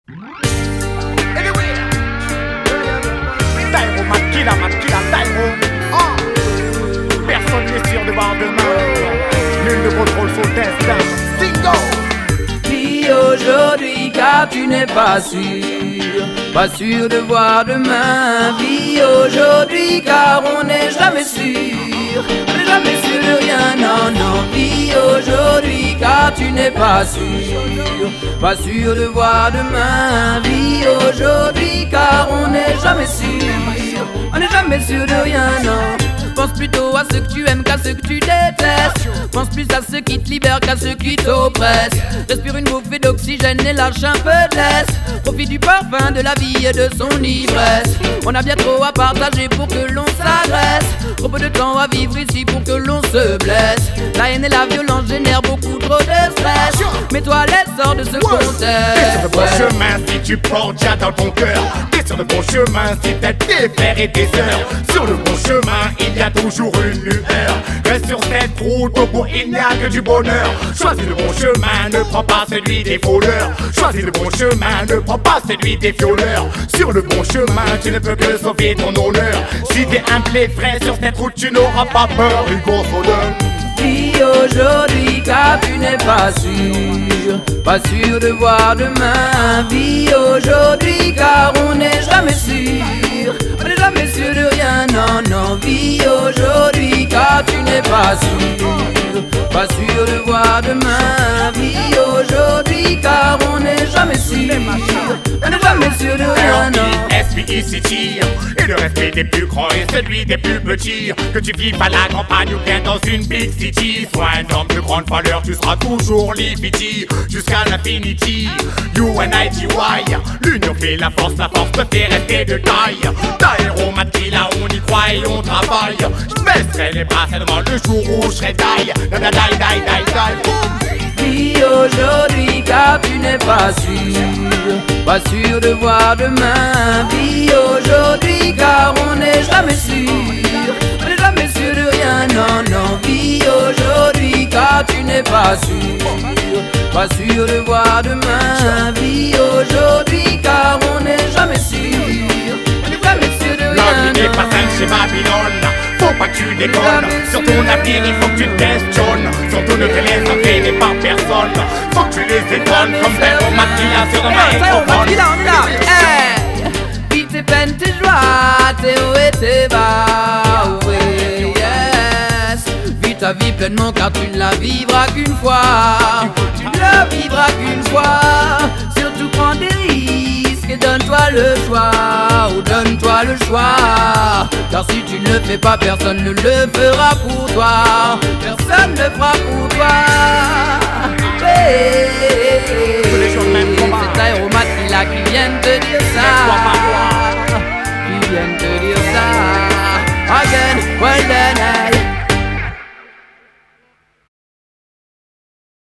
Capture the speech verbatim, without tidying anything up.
Tyro, Matkila, Matkila, Tyro. Ah. Personne n'est sûr de voir demain. Nul ne contrôle son destin. Single. Vis aujourd'hui car tu n'es pas sûr, pas sûr de voir demain. Vis aujourd'hui car on n'est jamais sûr, on n'est jamais sûr de rien, non, non. Vis aujourd'hui car tu n'es pas sûr, pas sûr de voir demain. Vis aujourd'hui car on n'est jamais sûr, on n'est jamais sûr de rien, non. Pense plutôt à ceux que tu aimes qu'à ceux que tu détestes. Pense plus à ceux qui te libèrent qu'à ceux qui t'oppressent. Respire une bouffée d'oxygène et lâche un peu de laisse. Profite du parfum de la vie et de son ivresse. On a bien trop à partager pour que l'on s'agresse. Trop peu de temps à vivre ici pour que l'on se blesse. La haine et la violence génèrent beaucoup trop de stress. Mets-toi à l'essor de ce contexte. T'es sur le bon chemin si tu portes déjà dans ton cœur. T'es sur le bon chemin si t'as tes frères et tes sœurs. Sur le bon chemin il y a toujours une lueur. Reste sur cette route, au bout il n'y a que du bonheur. Choisis le bon chemin, ne prends pas celui des voleurs. Choisis le bon chemin, ne prends pas celui des violeurs. Sur le bon chemin, tu ne peux que sauver ton honneur. Si t'es un blé frais sur cette route, tu n'auras pas peur. Hugo Soden. Vis aujourd'hui car tu n'es pas sûr, pas sûr de voir demain. Vis aujourd'hui car on n'est jamais sûr, on n'est jamais sûr de rien, non, non. Vis aujourd'hui car tu n'es pas sûr, pas sûr de voir demain. Vis aujourd'hui car on n'est jamais sûr, on n'est jamais sûr de rien, non. S P I City, et le respect des plus grands et celui des plus petits. Que tu vives à la campagne ou bien dans une big city, sois un homme de grande valeur, tu seras toujours Livity jusqu'à l'infinity. U N I T Y, l'union fait la force, la force te fait rester de taille. Tyro, Matkila, on y croit et on travaille. Je baisserai les bras seulement le jour où je serai die. Die, die, die, die, die. Vis aujourd'hui car tu n'es pas sûr, pas sûr de voir demain. Vis aujourd'hui car on n'est jamais sûr, on n'est jamais sûr de rien, non, non. Vis aujourd'hui car tu n'es pas sûr, pas sûr de voir demain. Vis aujourd'hui car on n'est jamais sûr, on n'est jamais sûr de rien, La vie n'est non. pas simple chez Babylone. Faut pas que tu déconnes. Sur ton avenir il faut que tu te questionnes. Surtout ne te laisse entraîner par personne. Faut que tu les étonnes comme Tyro, Matkila sur le microphone. On est là. Hey. Vis tes peines, tes joies, tes hauts et tes bas, oui, yes. Vis ta vie pleinement car tu ne la vivras qu'une fois. Tu ne la vivras qu'une fois. Surtout prends des risques et donne-toi le choix. Ou donne-toi le choix. Car si tu ne le fais pas, personne ne le fera pour toi. Personne ne le fera pour toi. Hey. C'est Tyro, Matkila qui viennent te dire ça. Qui viennent te dire ça. Again, well then,